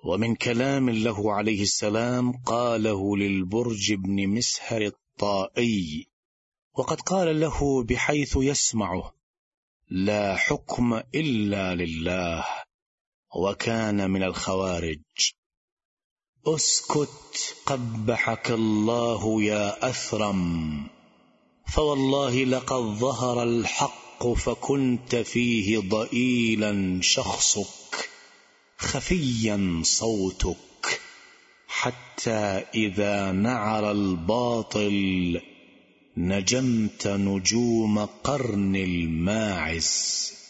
ومن كلام له عليه السلام قاله للبرج بن مسهر الطائي، وقد قال له بحيث يسمعه: لا حكم إلا لله، وكان من الخوارج. اسكت قبحك الله يا أثرم، فوالله لقد ظهر الحق فكنت فيه ضئيلا شخصك، خفيا صوتك، حتى إذا نعر الباطل نجمت نجوم قرن الماعز.